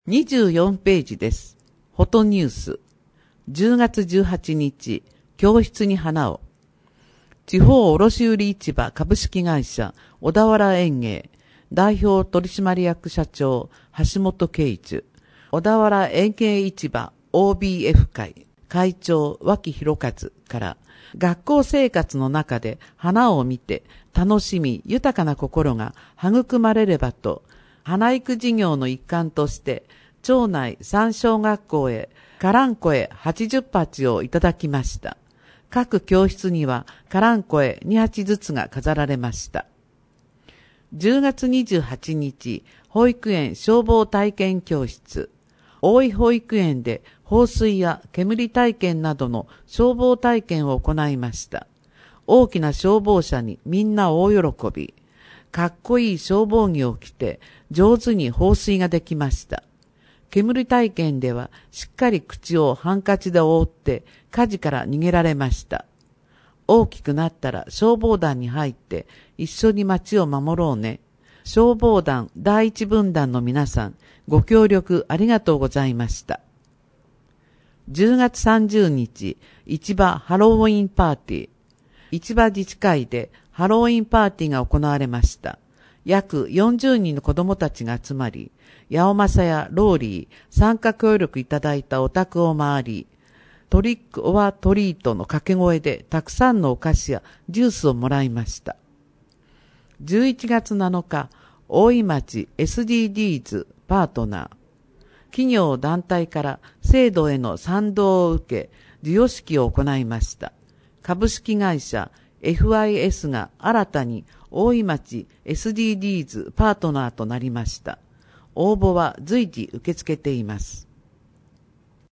24ページです。フォトニュース。10月18日、教室に花を。地方卸売市場株式会社小田原園芸代表取締役社長橋本圭一、小田原園芸市場 OBF 会会長脇弘和から学校生活の中で花を見て楽しみ豊かな心が育まれればと、花育事業の一環として、町内3小学校へカランコエ80鉢をいただきました。各教室にはカランコエ2鉢ずつが飾られました。10月28日、保育園消防体験教室。大井保育園で放水や煙体験などの消防体験を行いました。大きな消防車にみんな大喜び。かっこいい消防着を着て上手に放水ができました。煙体験ではしっかり口をハンカチで覆って火事から逃げられました。大きくなったら消防団に入って一緒に町を守ろうね。消防団第一分団の皆さん、ご協力ありがとうございました。10月30日、市場ハロウィンパーティー。市場自治会でハロウィンパーティーが行われました。約40人の子供たちが集まり、八尾正やローリー、参加協力いただいたお宅を回り、トリックオアトリートの掛け声でたくさんのお菓子やジュースをもらいました。11月7日、大井町 SDGs パートナー。企業団体から制度への賛同を受け、授与式を行いました。株式会社 FIS が新たに大井町 SDGs パートナーとなりました。応募は随時受け付けています。